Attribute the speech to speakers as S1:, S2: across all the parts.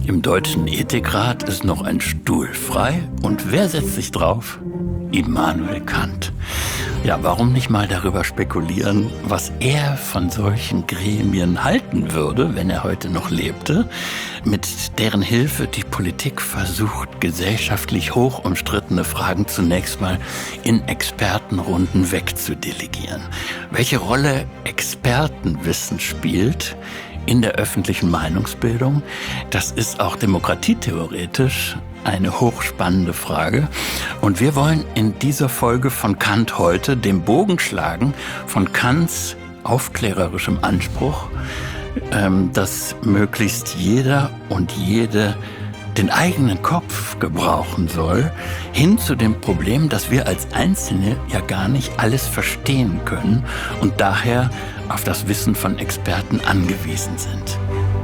S1: Im Deutschen Ethikrat ist noch ein Stuhl frei. Und wer setzt sich drauf? Immanuel Kant. Ja, warum nicht mal darüber spekulieren, was er von solchen Gremien halten würde, wenn er heute noch lebte, mit deren Hilfe die Politik versucht, gesellschaftlich hoch umstrittene Fragen zunächst mal in Expertenrunden wegzudelegieren. Welche Rolle Expertenwissen spielt in der öffentlichen Meinungsbildung, das ist auch demokratietheoretisch eine hochspannende Frage. Und wir wollen in dieser Folge von Kant heute den Bogen schlagen von Kants aufklärerischem Anspruch, dass möglichst jeder und jede den eigenen Kopf gebrauchen soll, hin zu dem Problem, dass wir als Einzelne ja gar nicht alles verstehen können und daher auf das Wissen von Experten angewiesen sind.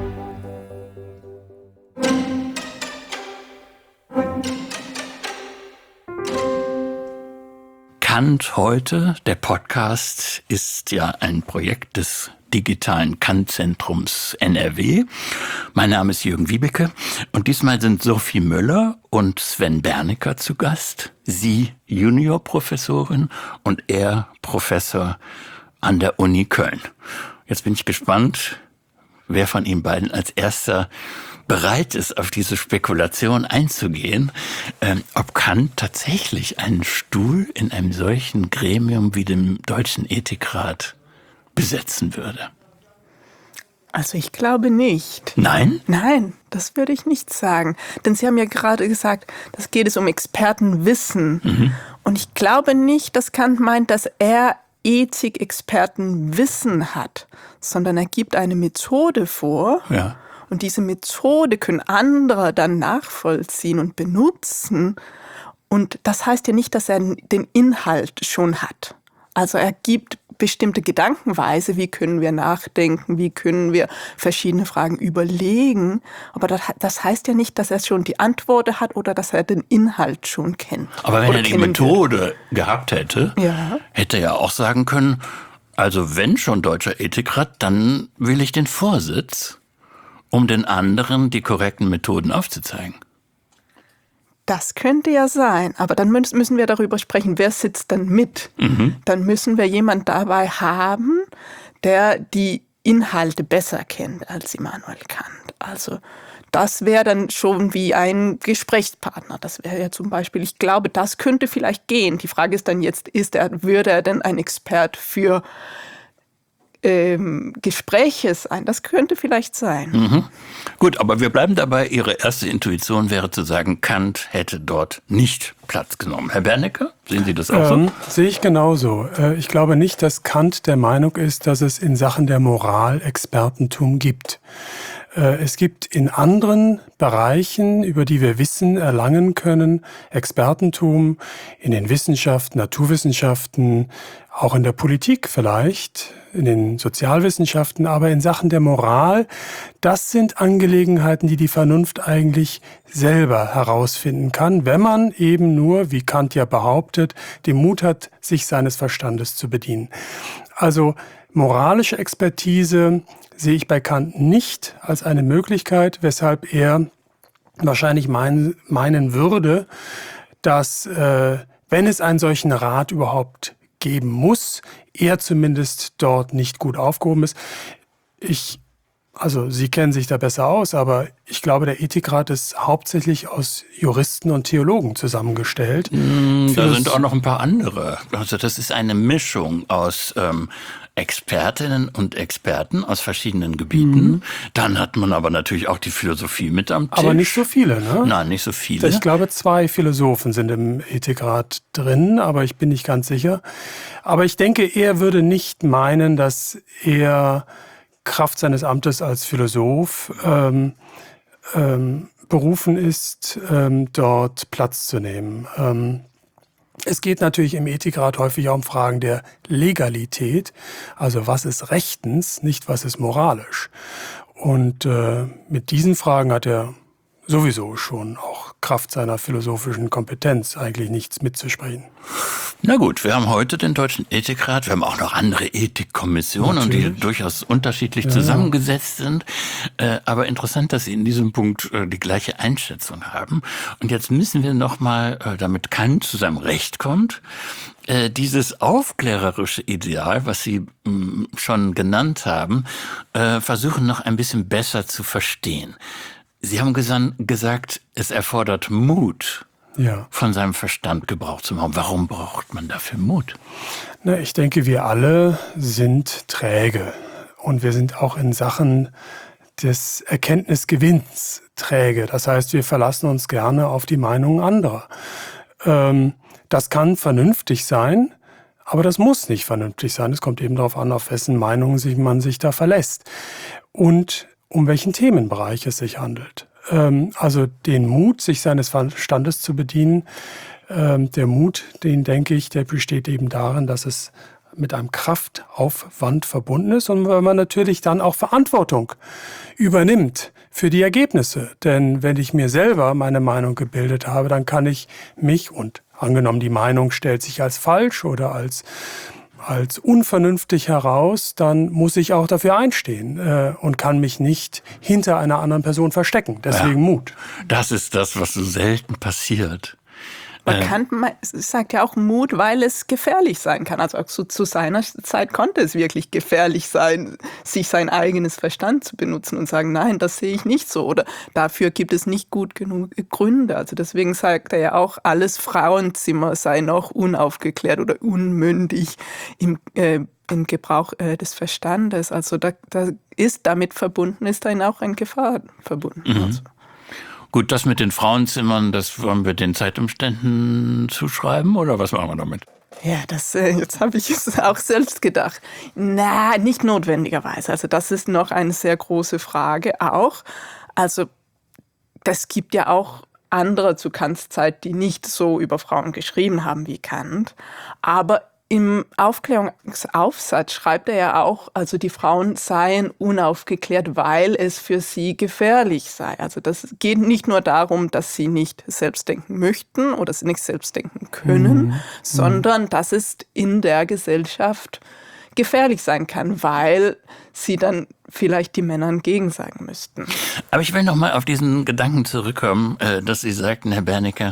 S1: Kant heute, der Podcast, ist ja ein Projekt des digitalen Kant-Zentrums NRW. Mein Name ist Jürgen Wiebeke und diesmal sind Sophie Müller und Sven Bernecker zu Gast. Sie Juniorprofessorin und er Professor an der Uni Köln. Jetzt bin ich gespannt, wer von Ihnen beiden als erster bereit ist, auf diese Spekulation einzugehen, ob Kant tatsächlich einen Stuhl in einem solchen Gremium wie dem Deutschen Ethikrat besetzen würde.
S2: Also ich glaube nicht.
S1: Nein?
S2: Nein, das würde ich nicht sagen. Denn Sie haben ja gerade gesagt, das geht es um Expertenwissen. Mhm. Und ich glaube nicht, dass Kant meint, dass er Ethik-Expertenwissen hat, sondern er gibt eine Methode vor.
S1: Ja.
S2: Und diese Methode können andere dann nachvollziehen und benutzen. Und das heißt ja nicht, dass er den Inhalt schon hat. Also er gibt bestimmte Gedankenweise, wie können wir nachdenken, wie können wir verschiedene Fragen überlegen. Aber das heißt ja nicht, dass er schon die Antwort hat oder dass er den Inhalt schon kennt.
S1: Aber wenn er die Methode gehabt hätte, hätte er ja auch sagen können, also wenn schon Deutscher Ethikrat, dann will ich den Vorsitz, um den anderen die korrekten Methoden aufzuzeigen.
S2: Das könnte ja sein, aber dann müssen wir darüber sprechen, wer sitzt dann mit. Mhm. Dann müssen wir jemanden dabei haben, der die Inhalte besser kennt als Immanuel Kant. Also das wäre dann schon wie ein Gesprächspartner. Das wäre ja zum Beispiel, ich glaube, das könnte vielleicht gehen. Die Frage ist dann jetzt, würde er denn ein Expert für Gespräche sein? Das könnte vielleicht sein.
S1: Mhm. Gut, aber wir bleiben dabei. Ihre erste Intuition wäre zu sagen, Kant hätte dort nicht Platz genommen. Herr Bernecker, sehen Sie das auch so?
S3: Sehe ich genauso. Ich glaube nicht, dass Kant der Meinung ist, dass es in Sachen der Moral Expertentum gibt. Es gibt in anderen Bereichen, über die wir Wissen erlangen können, Expertentum in den Wissenschaften, Naturwissenschaften, auch in der Politik vielleicht, in den Sozialwissenschaften, aber in Sachen der Moral, das sind Angelegenheiten, die die Vernunft eigentlich selber herausfinden kann, wenn man eben nur, wie Kant ja behauptet, den Mut hat, sich seines Verstandes zu bedienen. Also moralische Expertise sehe ich bei Kant nicht als eine Möglichkeit, weshalb er wahrscheinlich meinen würde, dass, wenn es einen solchen Rat überhaupt geben muss, er zumindest dort nicht gut aufgehoben ist. Also Sie kennen sich da besser aus, aber ich glaube, der Ethikrat ist hauptsächlich aus Juristen und Theologen zusammengestellt.
S1: Da sind auch noch ein paar andere. Also das ist eine Mischung aus Expertinnen und Experten aus verschiedenen Gebieten. Mhm. Dann hat man aber natürlich auch die Philosophie mit am Tisch.
S3: Aber nicht so viele, ne?
S1: Nein, nicht so viele.
S3: Ich glaube, 2 Philosophen sind im Ethikrat drin, aber ich bin nicht ganz sicher. Aber ich denke, er würde nicht meinen, dass er Kraft seines Amtes als Philosoph berufen ist, dort Platz zu nehmen. Es geht natürlich im Ethikrat häufig auch um Fragen der Legalität, also was ist rechtens, nicht was ist moralisch. Und mit diesen Fragen hat er sowieso schon auch Kraft seiner philosophischen Kompetenz eigentlich nichts mitzusprechen.
S1: Na gut, wir haben heute den Deutschen Ethikrat, wir haben auch noch andere Ethikkommissionen, die durchaus unterschiedlich zusammengesetzt sind. Aber interessant, dass Sie in diesem Punkt die gleiche Einschätzung haben. Und jetzt müssen wir nochmal, damit Kant zu seinem Recht kommt, dieses aufklärerische Ideal, was Sie schon genannt haben, versuchen noch ein bisschen besser zu verstehen. Sie haben gesagt, es erfordert Mut, von seinem Verstand Gebrauch zu machen. Warum braucht man dafür Mut?
S3: Na, ich denke, wir alle sind träge. Und wir sind auch in Sachen des Erkenntnisgewinns träge. Das heißt, wir verlassen uns gerne auf die Meinungen anderer. Das kann vernünftig sein, aber das muss nicht vernünftig sein. Es kommt eben darauf an, auf wessen Meinungen man sich da verlässt. Und um welchen Themenbereich es sich handelt. Also den Mut, sich seines Verstandes zu bedienen, der Mut, den denke ich, der besteht eben darin, dass es mit einem Kraftaufwand verbunden ist und weil man natürlich dann auch Verantwortung übernimmt für die Ergebnisse. Denn wenn ich mir selber meine Meinung gebildet habe, dann kann ich mich, und angenommen die Meinung stellt sich als falsch oder als unvernünftig heraus, dann muss ich auch dafür einstehen und kann mich nicht hinter einer anderen Person verstecken. Deswegen Mut.
S1: Das ist das, was so selten passiert.
S2: Kant sagt ja auch Mut, weil es gefährlich sein kann. Also auch zu seiner Zeit konnte es wirklich gefährlich sein, sich sein eigenes Verstand zu benutzen und sagen, nein, das sehe ich nicht so. Oder dafür gibt es nicht gut genug Gründe. Also deswegen sagt er ja auch, alles Frauenzimmer sei noch unaufgeklärt oder unmündig im Gebrauch des Verstandes. Also da ist damit verbunden, ist dann auch eine Gefahr verbunden. Also.
S1: Gut, das mit den Frauenzimmern, das wollen wir den Zeitumständen zuschreiben oder was machen wir damit?
S2: Ja, jetzt habe ich es auch selbst gedacht. Na, nicht notwendigerweise. Also das ist noch eine sehr große Frage auch. Also das gibt ja auch andere zu Kants Zeit, die nicht so über Frauen geschrieben haben wie Kant. Aber im Aufklärungsaufsatz schreibt er ja auch, also die Frauen seien unaufgeklärt, weil es für sie gefährlich sei. Also das geht nicht nur darum, dass sie nicht selbst denken möchten oder sie nicht selbst denken können, sondern dass es in der Gesellschaft gefährlich sein kann, weil sie dann vielleicht die Männer entgegensagen müssten.
S1: Aber ich will noch mal auf diesen Gedanken zurückkommen, dass Sie sagten, Herr Bernecker,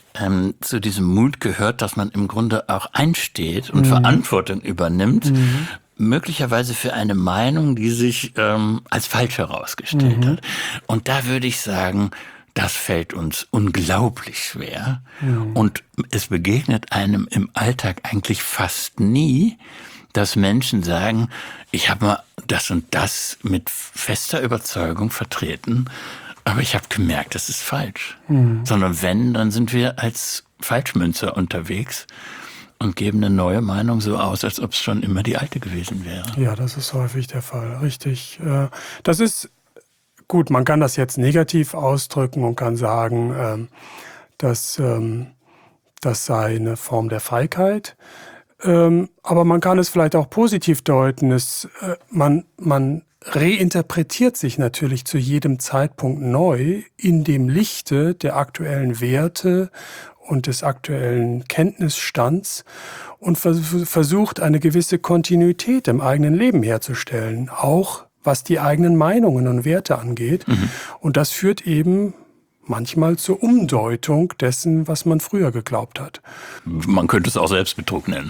S1: zu diesem Mut gehört, dass man im Grunde auch einsteht und Verantwortung übernimmt, möglicherweise für eine Meinung, die sich als falsch herausgestellt hat. Und da würde ich sagen, das fällt uns unglaublich schwer. Und es begegnet einem im Alltag eigentlich fast nie, dass Menschen sagen, ich habe mal das und das mit fester Überzeugung vertreten, aber ich habe gemerkt, das ist falsch. Sondern wenn, dann sind wir als Falschmünzer unterwegs und geben eine neue Meinung so aus, als ob es schon immer die alte gewesen wäre. Ja, das ist häufig der Fall, richtig. Das ist gut, man kann das jetzt negativ ausdrücken und kann sagen, dass das sei eine Form der Feigheit. Aber man kann es vielleicht auch positiv deuten. Man reinterpretiert sich natürlich zu jedem Zeitpunkt neu in dem Lichte der aktuellen Werte und des aktuellen Kenntnisstands und versucht, eine gewisse Kontinuität im eigenen Leben herzustellen, auch was die eigenen Meinungen und Werte angeht. Und das führt eben manchmal zur Umdeutung dessen, was man früher geglaubt hat. Man könnte es auch Selbstbetrug nennen.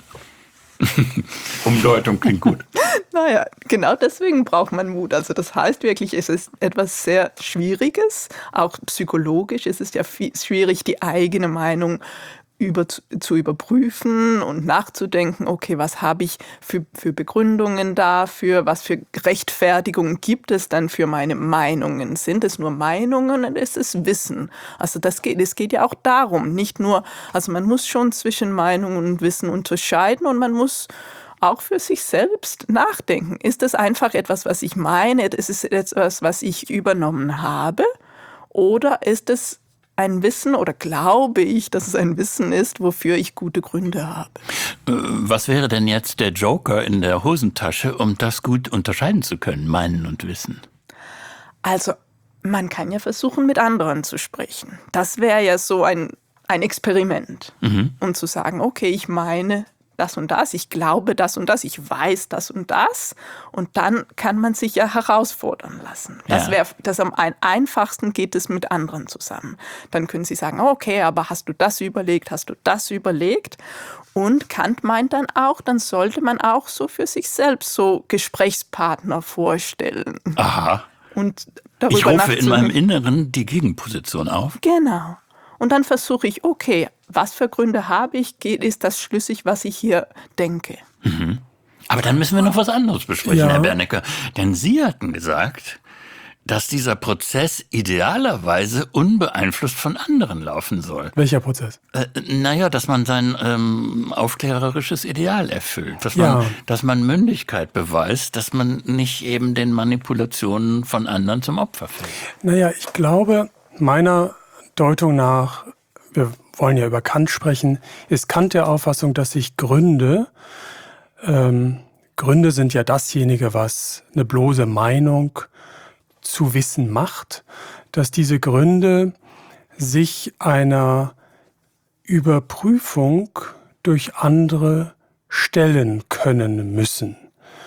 S1: Umdeutung klingt gut.
S2: Naja, genau deswegen braucht man Mut. Also das heißt wirklich, es ist etwas sehr Schwieriges, auch psychologisch. Es ist ja schwierig, die eigene Meinung zu überprüfen und nachzudenken, okay, was habe ich für Begründungen dafür, was für Rechtfertigungen gibt es dann für meine Meinungen? Sind es nur Meinungen oder ist es Wissen? Also es geht ja auch darum, nicht nur, also man muss schon zwischen Meinung und Wissen unterscheiden und man muss auch für sich selbst nachdenken. Ist es einfach etwas, was ich meine? Ist es etwas, was ich übernommen habe? Oder ist es ein Wissen oder glaube ich, dass es ein Wissen ist, wofür ich gute Gründe habe?
S1: Was wäre denn jetzt der Joker in der Hosentasche, um das gut unterscheiden zu können, Meinen und Wissen?
S2: Also man kann ja versuchen, mit anderen zu sprechen. Das wäre ja so ein ein Experiment. Und zu sagen, okay, ich meine das und das, ich glaube das und das, ich weiß das und das. Und dann kann man sich ja herausfordern lassen. Das am einfachsten geht es mit anderen zusammen. Dann können Sie sagen, okay, aber hast du das überlegt, hast du das überlegt? Und Kant meint dann auch, dann sollte man auch so für sich selbst so Gesprächspartner vorstellen.
S1: Aha.
S2: Und darüber
S1: Ich rufe in
S2: nachzudenken.
S1: meinem Inneren die Gegenposition auf.
S2: Genau. Und dann versuche ich, okay, was für Gründe habe ich? Ist das schlüssig, was ich hier denke?
S1: Aber dann müssen wir noch was anderes besprechen,
S3: Ja.
S1: Herr Bernecker. Denn Sie hatten gesagt, dass dieser Prozess idealerweise unbeeinflusst von anderen laufen soll.
S3: Welcher Prozess?
S1: Dass man sein aufklärerisches Ideal erfüllt,
S3: Ja.
S1: dass man Mündigkeit beweist, dass man nicht eben den Manipulationen von anderen zum Opfer fällt.
S3: Naja, ich glaube, meiner Deutung nach, wir wollen ja über Kant sprechen, ist Kant der Auffassung, dass sich Gründe sind ja dasjenige, was eine bloße Meinung zu wissen macht, dass diese Gründe sich einer Überprüfung durch andere stellen können müssen.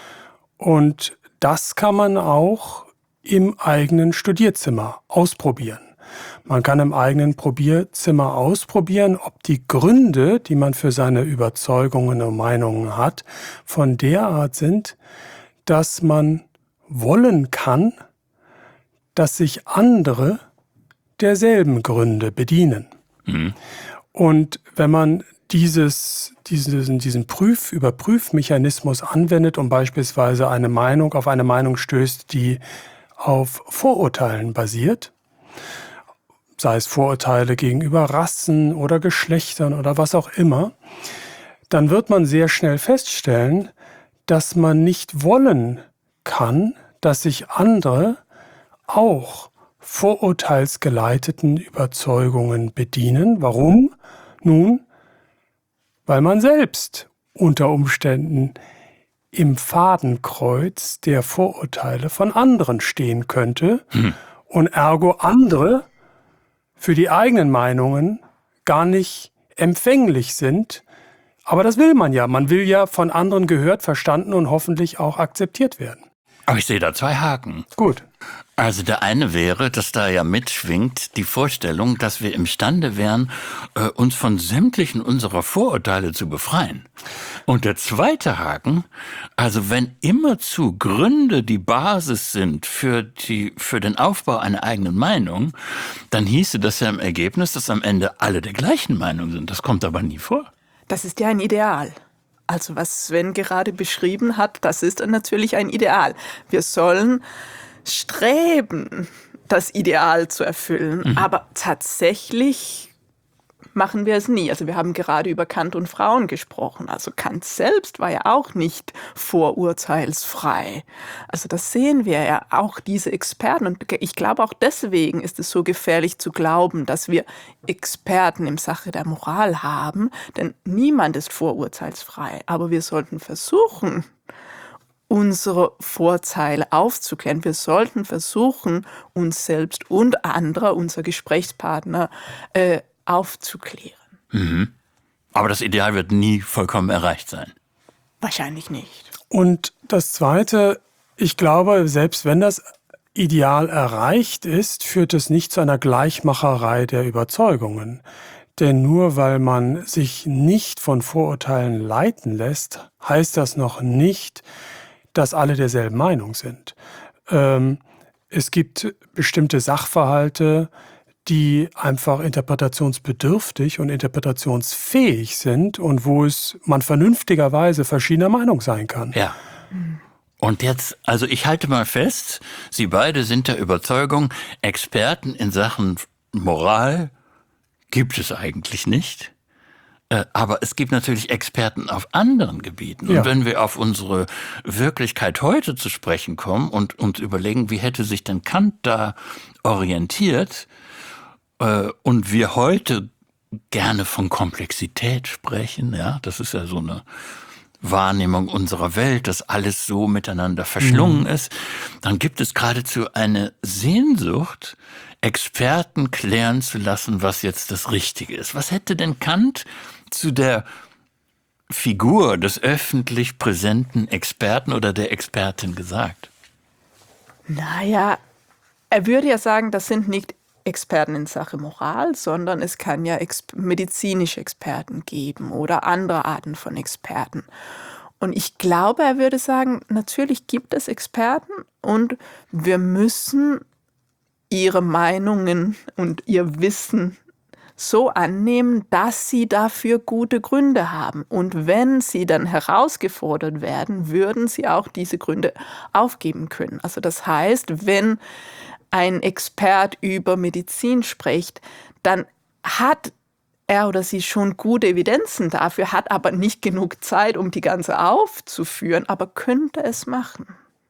S3: Und das kann man auch im eigenen Studierzimmer ausprobieren. Man kann im eigenen Probierzimmer ausprobieren, ob die Gründe, die man für seine Überzeugungen und Meinungen hat, von der Art sind, dass man wollen kann, dass sich andere derselben Gründe bedienen. Und wenn man diesen Überprüfmechanismus anwendet und beispielsweise auf eine Meinung stößt, die auf Vorurteilen basiert, sei es Vorurteile gegenüber Rassen oder Geschlechtern oder was auch immer, dann wird man sehr schnell feststellen, dass man nicht wollen kann, dass sich andere auch vorurteilsgeleiteten Überzeugungen bedienen. Warum? Nun, weil man selbst unter Umständen im Fadenkreuz der Vorurteile von anderen stehen könnte und ergo andere für die eigenen Meinungen gar nicht empfänglich sind. Aber das will man ja. Man will ja von anderen gehört, verstanden und hoffentlich auch akzeptiert werden.
S1: Aber ich sehe da zwei Haken.
S3: Gut.
S1: Also der eine wäre, dass da ja mitschwingt die Vorstellung, dass wir imstande wären, uns von sämtlichen unserer Vorurteile zu befreien. Und der zweite Haken, also wenn immerzu Gründe die Basis sind für den Aufbau einer eigenen Meinung, dann hieße das ja im Ergebnis, dass am Ende alle der gleichen Meinung sind. Das kommt aber nie vor.
S2: Das ist ja ein Ideal. Also was Sven gerade beschrieben hat, das ist natürlich ein Ideal. Wir sollen streben, das Ideal zu erfüllen. Aber tatsächlich machen wir es nie. Also wir haben gerade über Kant und Frauen gesprochen. Also Kant selbst war ja auch nicht vorurteilsfrei. Also das sehen wir ja auch, diese Experten. Und ich glaube, auch deswegen ist es so gefährlich zu glauben, dass wir Experten im Sache der Moral haben. Denn niemand ist vorurteilsfrei. Aber wir sollten versuchen, unsere Vorteile aufzuklären. Wir sollten versuchen, uns selbst und andere, unser Gesprächspartner, aufzuklären.
S1: Aber das Ideal wird nie vollkommen erreicht sein.
S2: Wahrscheinlich nicht.
S3: Und das Zweite, ich glaube, selbst wenn das Ideal erreicht ist, führt es nicht zu einer Gleichmacherei der Überzeugungen. Denn nur weil man sich nicht von Vorurteilen leiten lässt, heißt das noch nicht, dass alle derselben Meinung sind. Es gibt bestimmte Sachverhalte, die einfach interpretationsbedürftig und interpretationsfähig sind und wo man vernünftigerweise verschiedener Meinung sein kann.
S1: Ja. Und jetzt, also ich halte mal fest, Sie beide sind der Überzeugung, Experten in Sachen Moral gibt es eigentlich nicht. Aber es gibt natürlich Experten auf anderen Gebieten.
S3: Ja.
S1: Und wenn wir auf unsere Wirklichkeit heute zu sprechen kommen und uns überlegen, wie hätte sich denn Kant da orientiert, und wir heute gerne von Komplexität sprechen, ja, das ist ja so eine Wahrnehmung unserer Welt, dass alles so miteinander verschlungen ist, dann gibt es geradezu eine Sehnsucht, Experten klären zu lassen, was jetzt das Richtige ist. Was hätte denn Kant zu der Figur des öffentlich präsenten Experten oder der Expertin gesagt?
S2: Naja, er würde ja sagen, das sind nicht Experten in Sache Moral, sondern es kann ja medizinische Experten geben oder andere Arten von Experten. Und ich glaube, er würde sagen, natürlich gibt es Experten und wir müssen ihre Meinungen und ihr Wissen so annehmen, dass sie dafür gute Gründe haben. Und wenn sie dann herausgefordert werden, würden sie auch diese Gründe aufgeben können. Also das heißt, wenn ein Expert über Medizin spricht, dann hat er oder sie schon gute Evidenzen dafür, hat aber nicht genug Zeit, um die ganze aufzuführen, aber könnte es machen.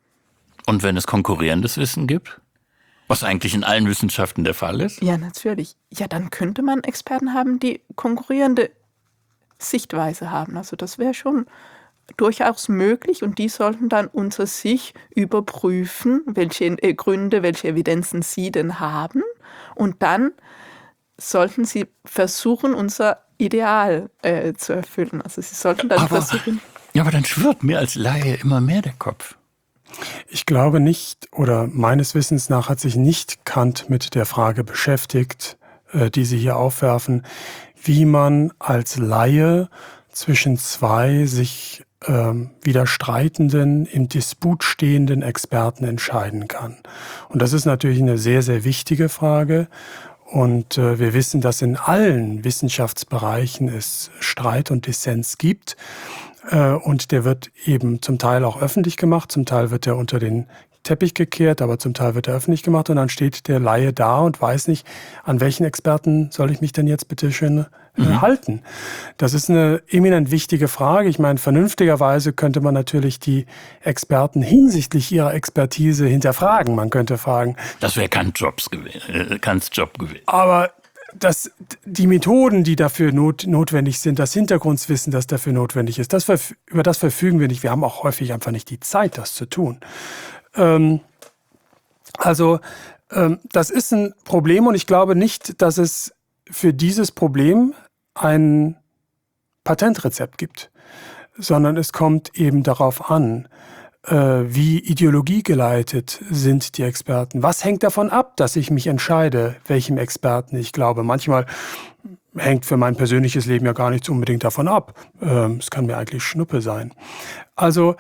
S1: Und wenn es konkurrierendes Wissen gibt? Was eigentlich in allen Wissenschaften der Fall ist?
S2: Ja, natürlich. Ja, dann könnte man Experten haben, die konkurrierende Sichtweise haben. Also das wäre schon durchaus möglich und die sollten dann unter sich überprüfen, welche Gründe, welche Evidenzen sie denn haben und dann sollten sie versuchen, unser Ideal zu erfüllen. Also sie sollten dann versuchen...
S1: Ja, aber dann schwirrt mir als Laie immer mehr der Kopf.
S3: Ich glaube nicht, oder meines Wissens nach hat sich nicht Kant mit der Frage beschäftigt, die Sie hier aufwerfen, wie man als Laie zwischen zwei sich widerstreitenden, im Disput stehenden Experten entscheiden kann. Und das ist natürlich eine sehr, sehr wichtige Frage. Und wir wissen, dass in allen Wissenschaftsbereichen es Streit und Dissens gibt. Und der wird eben zum Teil auch öffentlich gemacht, zum Teil wird er unter den Teppich gekehrt, aber zum Teil wird er öffentlich gemacht. Und dann steht der Laie da und weiß nicht, an welchen Experten soll ich mich denn jetzt bitte schön halten. Das ist eine eminent wichtige Frage. Ich meine, vernünftigerweise könnte man natürlich die Experten hinsichtlich ihrer Expertise hinterfragen. Man könnte fragen... Das wäre Kants Job gewesen. Aber die Methoden, die dafür notwendig sind, das Hintergrundwissen, das dafür notwendig ist, über das verfügen wir nicht. Wir haben auch häufig einfach nicht die Zeit, das zu tun. Das ist ein Problem und ich glaube nicht, dass es für dieses Problem ein Patentrezept gibt, sondern es kommt eben darauf an, wie ideologiegeleitet sind die Experten. Was hängt davon ab, dass ich mich entscheide, welchem Experten ich glaube? Manchmal hängt für mein persönliches Leben ja gar nichts unbedingt davon ab. Es kann mir eigentlich Schnuppe sein. Also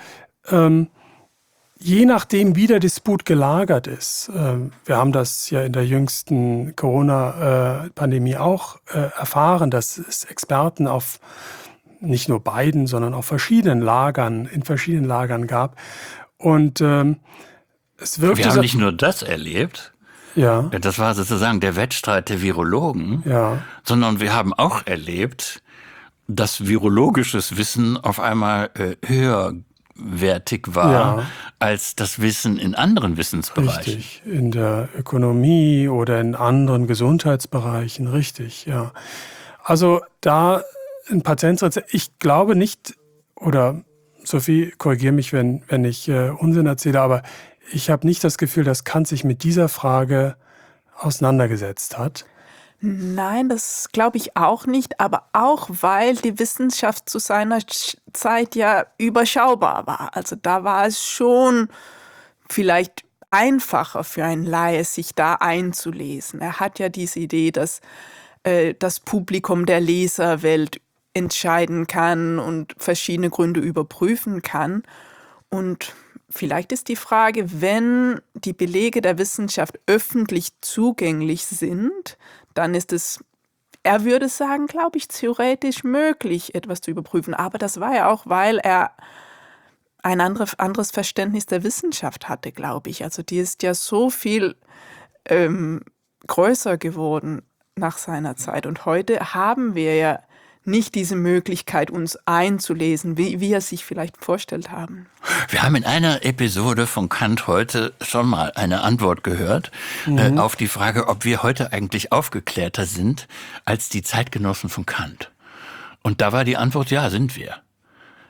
S3: je nachdem, wie der Disput gelagert ist, wir haben das ja in der jüngsten Corona-Pandemie auch erfahren, dass es Experten auf nicht nur beiden, sondern auf in verschiedenen Lagern gab. Und es wirkte...
S1: Wir haben nicht nur das erlebt,
S3: ja.
S1: Das war sozusagen der Wettstreit der Virologen,
S3: ja.
S1: Sondern wir haben auch erlebt, dass virologisches Wissen auf einmal höherwertig war als das Wissen in anderen Wissensbereichen.
S3: Richtig, in der Ökonomie oder in anderen Gesundheitsbereichen, richtig, ja. Also da ein Patentrezept, ich glaube nicht, oder Sophie, korrigiere mich, wenn ich Unsinn erzähle, aber ich habe nicht das Gefühl, dass Kant sich mit dieser Frage auseinandergesetzt hat.
S2: Nein, das glaube ich auch nicht, aber auch, weil die Wissenschaft zu seiner Zeit ja überschaubar war. Also da war es schon vielleicht einfacher für einen Laie, sich da einzulesen. Er hat ja diese Idee, dass das Publikum der Leserwelt entscheiden kann und verschiedene Gründe überprüfen kann. Und vielleicht ist die Frage, wenn die Belege der Wissenschaft öffentlich zugänglich sind, dann ist es, er würde sagen, glaube ich, theoretisch möglich, etwas zu überprüfen. Aber das war ja auch, weil er ein anderes Verständnis der Wissenschaft hatte, glaube ich. Also die ist ja so viel größer geworden nach seiner Zeit. Und heute haben wir ja nicht diese Möglichkeit, uns einzulesen, wie wir sich vielleicht vorgestellt haben.
S1: Wir haben in einer Episode von Kant heute schon mal eine Antwort gehört auf die Frage, ob wir heute eigentlich aufgeklärter sind als die Zeitgenossen von Kant. Und da war die Antwort, ja, sind wir.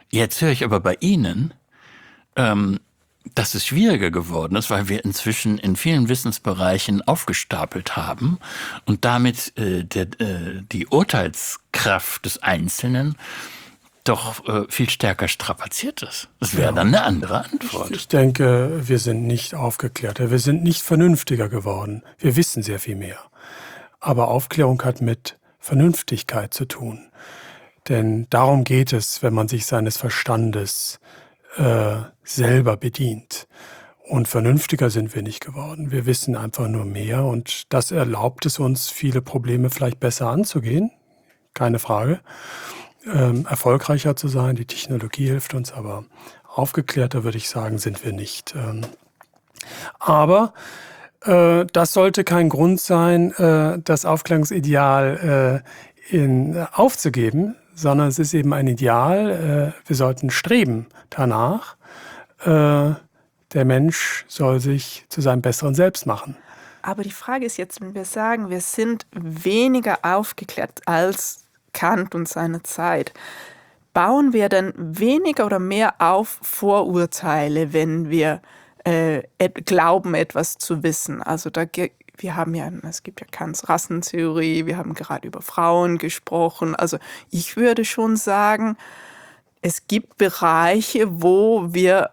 S1: Jetzt höre ich aber bei Ihnen, dass es schwieriger geworden ist, weil wir inzwischen in vielen Wissensbereichen aufgestapelt haben und damit die Urteilskraft des Einzelnen doch viel stärker strapaziert ist. Das wäre dann eine andere Antwort.
S3: Ich denke, wir sind nicht aufgeklärter, wir sind nicht vernünftiger geworden. Wir wissen sehr viel mehr. Aber Aufklärung hat mit Vernünftigkeit zu tun. Denn darum geht es, wenn man sich seines Verstandes selber bedient. Und vernünftiger sind wir nicht geworden. Wir wissen einfach nur mehr und das erlaubt es uns, viele Probleme vielleicht besser anzugehen. Keine Frage. Erfolgreicher zu sein. Die Technologie hilft uns, aber aufgeklärter, würde ich sagen, sind wir nicht. Aber das sollte kein Grund sein, das Aufklärungsideal aufzugeben, sondern es ist eben ein Ideal. Wir sollten streben danach. Der Mensch soll sich zu seinem besseren Selbst machen.
S2: Aber die Frage ist jetzt, wenn wir sagen, wir sind weniger aufgeklärt als Kant und seine Zeit, bauen wir dann weniger oder mehr auf Vorurteile, wenn wir glauben, etwas zu wissen? Also es gibt ja Kants Rassentheorie, wir haben gerade über Frauen gesprochen. Also ich würde schon sagen, es gibt Bereiche, wo wir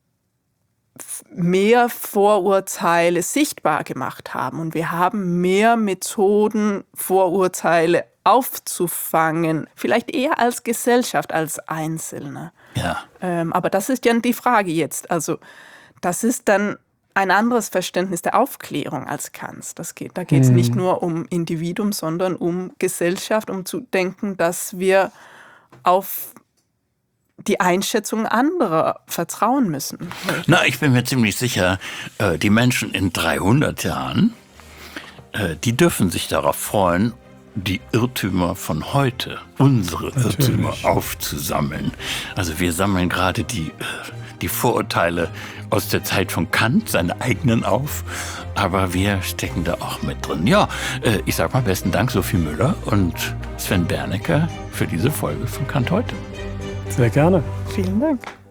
S2: mehr Vorurteile sichtbar gemacht haben. Und wir haben mehr Methoden, Vorurteile aufzufangen. Vielleicht eher als Gesellschaft, als Einzelne.
S1: Ja.
S2: Aber das ist ja die Frage jetzt. Also das ist dann ein anderes Verständnis der Aufklärung als Kants. Da geht es nicht nur um Individuum, sondern um Gesellschaft, um zu denken, dass wir auf die Einschätzung anderer vertrauen müssen.
S1: Na, ich bin mir ziemlich sicher, die Menschen in 300 Jahren, die dürfen sich darauf freuen, die Irrtümer von heute, unsere Irrtümer aufzusammeln. Also wir sammeln gerade die Vorurteile aus der Zeit von Kant, seine eigenen auf, aber wir stecken da auch mit drin. Ja, ich sag mal besten Dank Sophie Müller und Sven Bernecker für diese Folge von Kant heute.
S3: Sehr gerne.
S2: Vielen Dank.